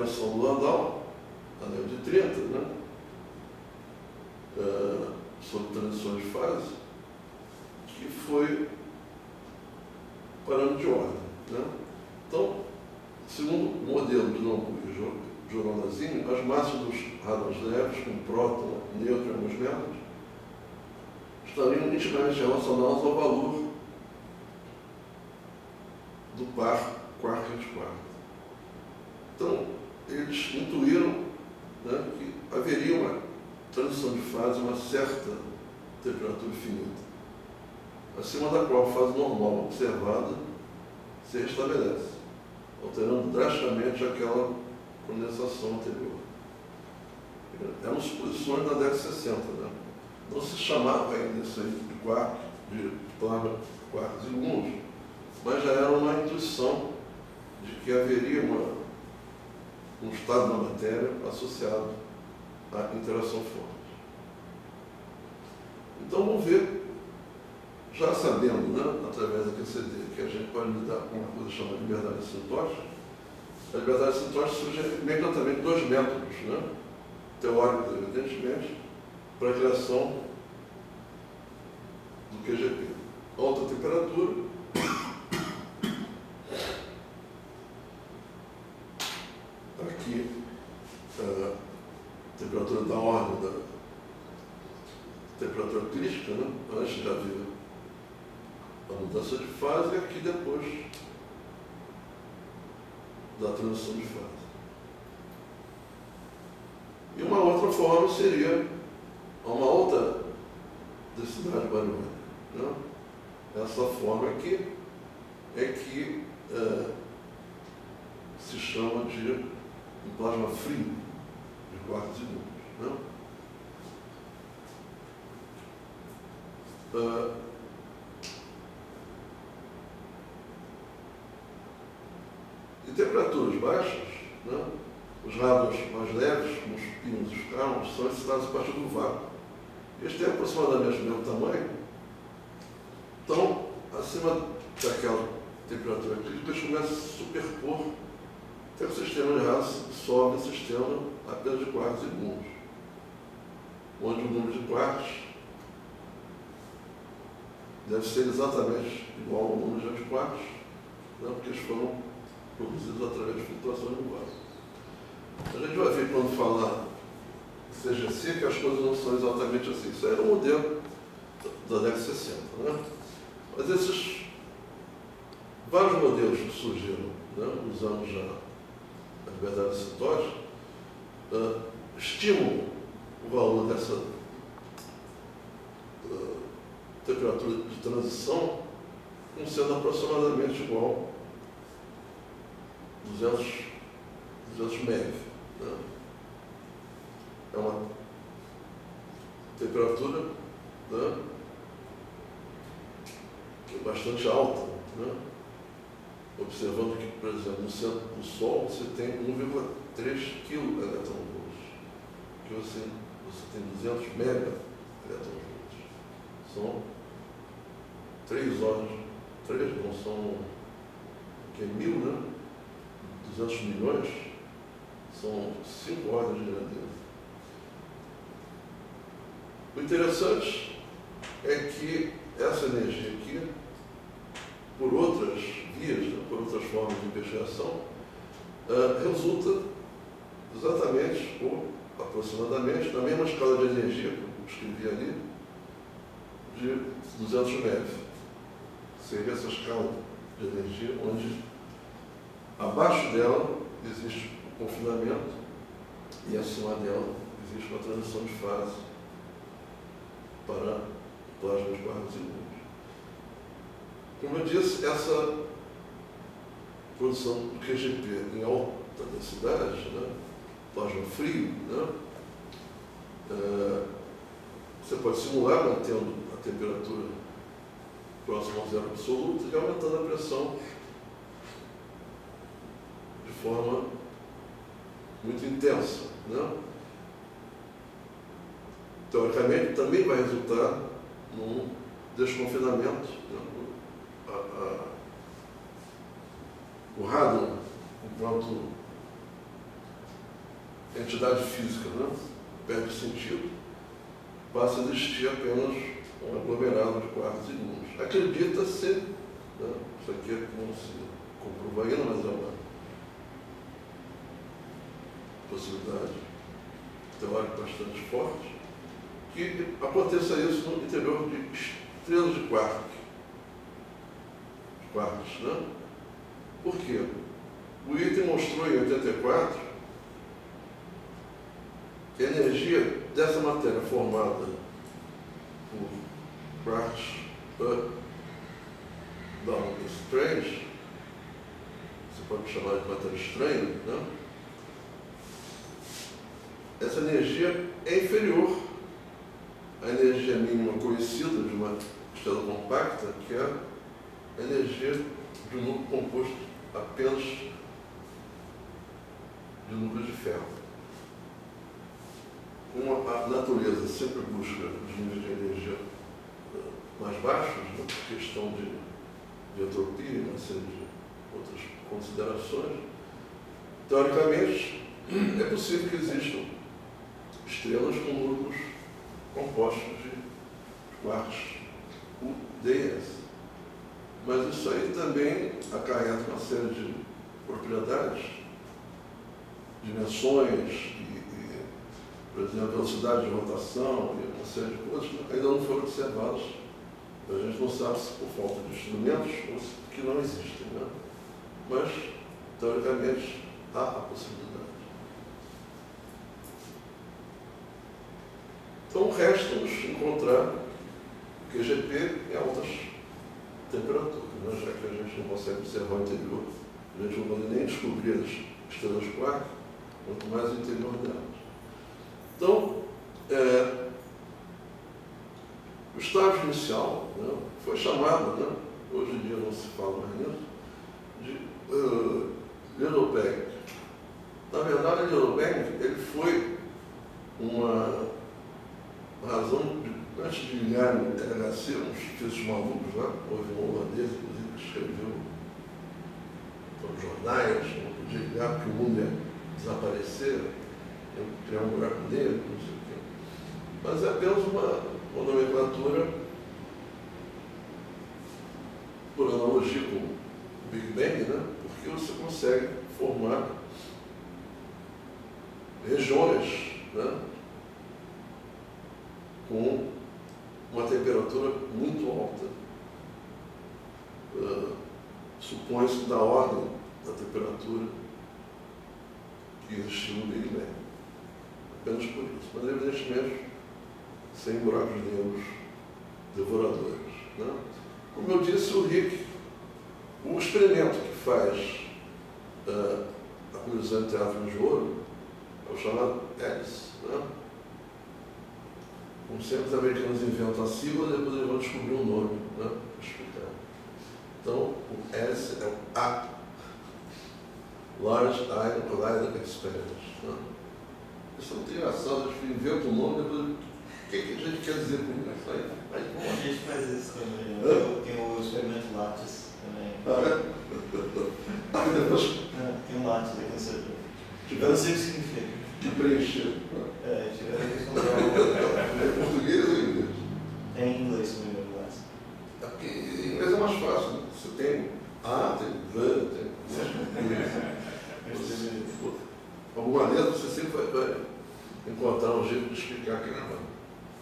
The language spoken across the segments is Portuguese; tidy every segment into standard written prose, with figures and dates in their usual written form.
dimensão do Landau, anel de 30, né? Sobre transições de fase, que foi parâmetro de ordem, né? Então, segundo o modelo de Nambu e Jornal-Lazini, as massas dos hadrons leves, com próton, nêutron e alguns métodos, estariam intimamente relacionadas ao valor do par quark-quark. Então, eles intuíram, né, que haveria uma transição de fase a uma certa temperatura finita, acima da qual a fase normal observada se restabelece, alterando drasticamente aquela condensação anterior. Eram suposições da década de 60, né? Não se chamava ainda isso aí de quark, de plasma, quarks e gluons, mas já era uma intuição de que haveria um estado da matéria associado à interação forte. Então, vamos ver, já sabendo, né, através da QCD, que a gente pode lidar com uma coisa chamada liberdade assintótica. A liberdade assintótica surge imediatamente dois métodos, né, teóricos, evidentemente, para a criação do QGP. Alta temperatura, aqui a temperatura da ordem da temperatura crítica, né, antes de haver a mudança de fase, e aqui depois da transição de fase. E uma outra forma seria uma outra densidade bariônica, né? Essa forma aqui é que se chama de um plasma frio de quarks e gluons, né? Em temperaturas baixas, né, os hadrons mais leves, como os píons e os carmos, são excitados a partir do vácuo. Eles têm aproximadamente o mesmo tamanho, então, acima daquela temperatura crítica, eles começam a se superpor até que o sistema de Hasse sobe um sistema apenas de quarks e gluons, onde o número de quarks deve ser exatamente igual ao número de antiquarks, né, porque eles foram produzidos através de flutuações no vácuo. A gente vai ver quando falar CGC que as coisas não são exatamente assim. Isso era o modelo da década de 60, né? Mas esses vários modelos que surgiram, né, usando já a liberdade assintótica, estimam o valor dessa temperatura de transição como sendo aproximadamente igual a 200 MeV. Né? É uma temperatura, né, que é bastante alta, né? Observando que, por exemplo, no centro do Sol você tem 1,3 kV, que você tem 200 MeV. São 3 horas, não são, que é 1000, né? 200 milhões, são 5 ordens de grandeza. O interessante é que essa energia aqui, por outras vias, né, por outras formas de investigação, resulta exatamente, ou aproximadamente, na mesma escala de energia que eu escrevi ali, de 200 MeV. Seria essa escala de energia onde abaixo dela existe o confinamento e acima dela existe uma transição de fase para plasma de quarks e gluons. Como eu disse, essa produção do QGP em alta densidade, né, plasma frio, né, você pode simular mantendo a temperatura próxima ao zero absoluto e aumentando a pressão de forma muito intensa, né? Teoricamente, também vai resultar num desconfinamento. Né? O radon, enquanto entidade física, né? Perde o sentido, passa a existir apenas um aglomerado de quartos e mundos. Acredita-se, né? Isso aqui não se comprova ainda, mas é uma possibilidade teórica bastante forte, que aconteça isso no interior de estrelas de quarks, né? Por quê? O item mostrou em 84 que a energia dessa matéria formada por quarks down strange, você pode chamar de matéria estranha, né? Essa energia é inferior à energia mínima conhecida de uma estrela compacta, que é a energia de um núcleo composto apenas de núcleos de ferro. Como a natureza sempre busca os níveis de energia mais baixos, né, por questão de entropia e uma série de outras considerações, teoricamente é possível que existam estrelas com núcleos compostos de quarks UDS. Mas isso aí também acarreta uma série de propriedades, dimensões, por exemplo, velocidade de rotação e uma série de coisas que ainda não foram observadas. A gente não sabe se por falta de instrumentos ou se que não existem, né? Mas, teoricamente, há a possibilidade. Então, resta-nos encontrar o QGP em altas temperaturas, né? Já que a gente não consegue observar o interior, a gente não pode nem descobrir as estrelas quark, quanto mais o interior delas. Então, o estágio inicial, né, foi chamado, né, hoje em dia não se fala mais nisso, de Little Bang. Na verdade, Little Bang ele foi uma razão, antes de ligarem o LHC, uns físicos malucos lá, houve um holandês, inclusive, que escreveu nos jornais, não podia ligar porque o mundo ia desaparecer, ia criar um buraco negro, não sei o quê. Mas é apenas uma nomenclatura, por analogia com o Big Bang, né? Porque você consegue formar regiões, né? Com uma temperatura muito alta. Supõe-se da ordem da temperatura que existiu no Big Bang. Apenas por isso. Mas, evidentemente, sem buracos negros devoradores, né? Como eu disse, o Rick, o experimento que faz a colisão entre átomos de ouro é o chamado hélice, né? Como sempre, os americanos inventam a sigla e depois eles vão descobrir um nome, né, para explicar. Então, o hélice é o A, Large Ion Collider Experiment, né? Isso é muito engraçado, a gente inventa um nome e depois o que a gente quer dizer com isso aí? A gente faz isso também. Tem o experimento Lattes também. Tem um Lattes aqui no setor. Eu não sei o que significa. De preencher. Tiveram que comprar É português ou inglês? É em inglês também o Lattes. É porque em inglês é mais fácil. Você tem A, tem V, tem. De alguma maneira você sempre vai encontrar um jeito de explicar aquele negócio.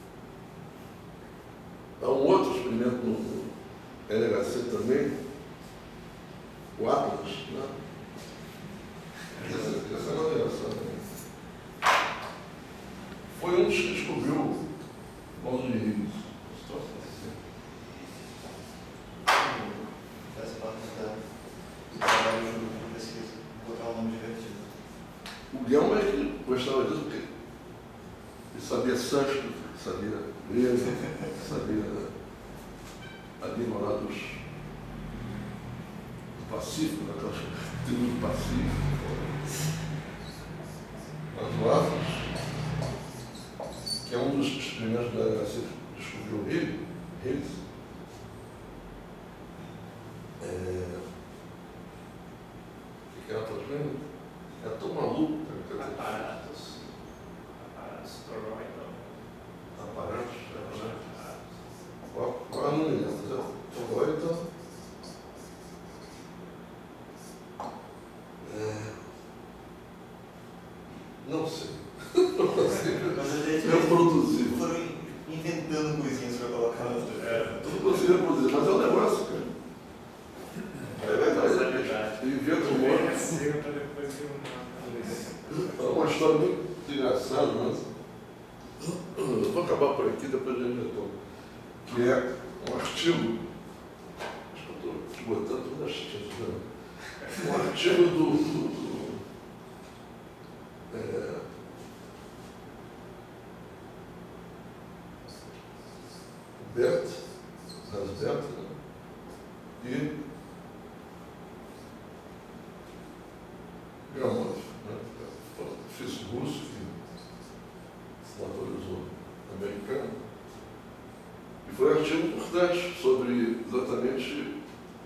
Há um outro experimento no LHC também, o Atlas, né? Essa é uma engraçada. Foi um dos que descobriu o modo de Higgs. Faz parte do trabalho de pesquisa. Vou colocar um nome divertido. O Guilherme ele gostava disso porque ele sabia sânscrito, sabia grego, sabia a língua lá do Pacífico, daquelas tribos do Pacífico. Mas o Atlas, que é um dos experimentos da LHC que descobriu o Higgs, o que é Atlas mesmo? É tão maluco, Aparatos toroidal. Aparatos. Qual não me lembro? Toroidal. Não sei. Eu produzi. Foram inventando coisinhas para colocar no outro. Tudo consigo produzir, mas é um negócio, cara. É verdade. Inventa um monte. É uma história muito engraçada, mas eu vou acabar por aqui, depois a gente retoma. Que é um artigo. Acho que eu estou botando todas as tintas, né? Um artigo do Bert, Rasbert, né? E Gromov, né? Físico russo que se naturalizou americano. E foi um artigo importante sobre exatamente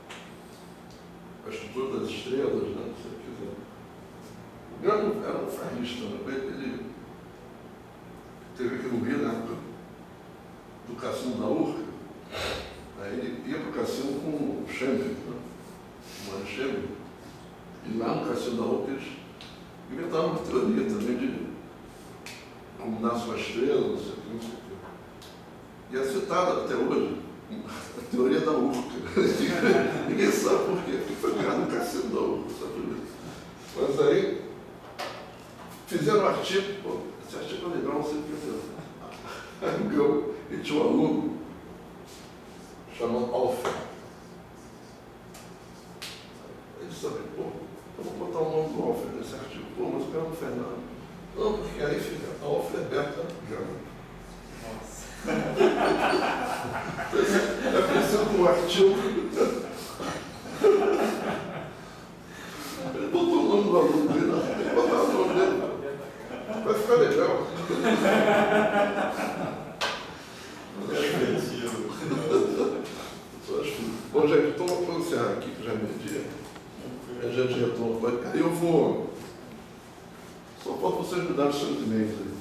a estrutura das estrelas, né? Se você quiser. O Gromov era um farrista, né? Ele teve aqui no Rio, na época do cassino da Urca. Aí ele ia para o cassino com o Chamber, né? O Mário Chamber. E lá no cassino da Urca eles inventaram uma teoria também de como nasce uma estrela, não sei o que, não sei o que. E é citada até hoje a teoria da Urca. Ninguém sabe por quê, porque foi criado no cassino da Urca, sabe? Mas aí fizeram um artigo, pô, esse artigo é legal, não sei o que. E tinha um aluno chamado Alfred. Ele sabia, pô, eu vou botar o nome do Alfred nesse artigo. Pô, mas o cara não fez nada. Não, porque aí fica Alfred Beta Gromov. Nossa. É preciso com um artigo. Ele botou o nome do aluno dele, tem que botar o nome dele. Vai ficar legal. Bom, gente, então vamos encerrar aqui, que já é meio-dia. A gente retoma. Eu vou. Só para vocês me darem os seus e-mails aí.